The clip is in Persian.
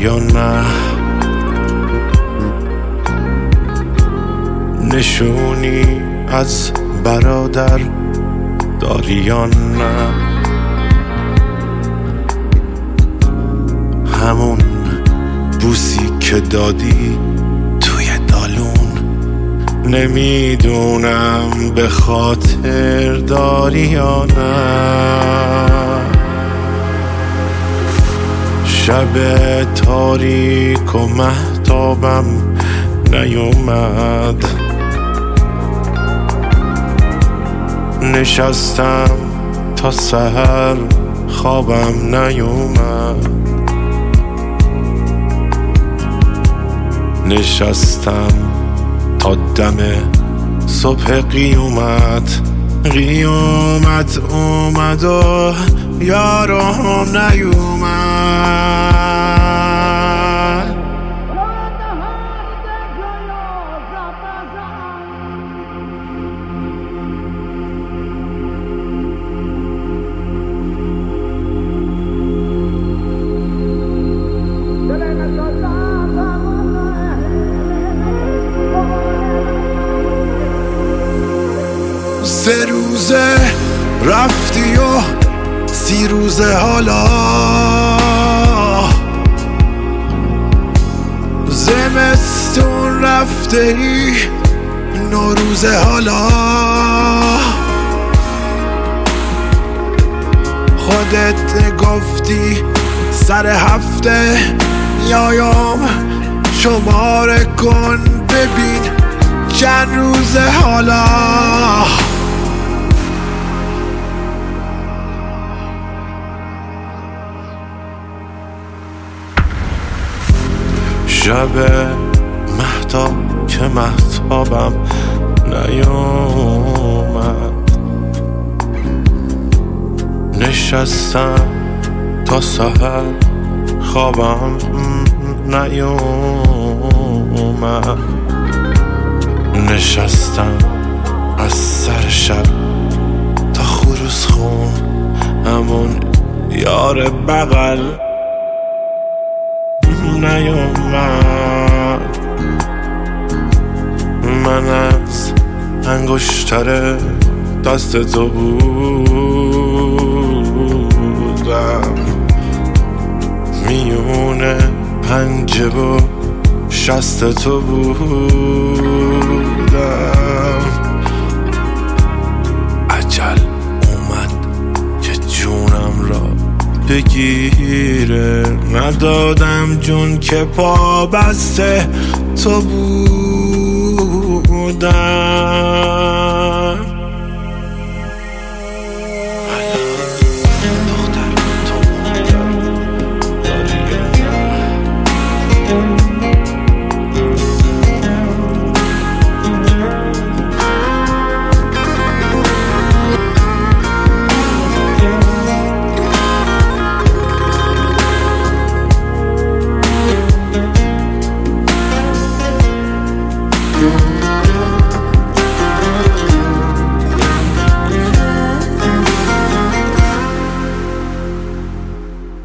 یا نه؟ نشونی از برادر داری یا نه؟ همون بوسی که دادی توی دالون، نمیدونم به خاطر داری یا نه. شب تاریک و مهتابم نیومد، نشستم تا سحر خوابم نیومد، نشستم تا دم صبح قیامت اومد و یارو هم نیومد. سه روزه رفتی و 30 روزه حالا، زمستون رفته ای 9 روزه حالا. خودت گفتی سر هفته میایم شماره کن ببین چند روزه حالا. شب مهتاب که مهتابم نیومد، نشستم تا سحر خوابم نیومد، نشستم از سر شب تا خروس خون همون یار بغل نیومد. من از انگشتر دست تو بودم، میونه پنجه و شست تو بودم. عجل اومد که جونم را بگیره، ندادم جون که پا بسته تو بودم. دختر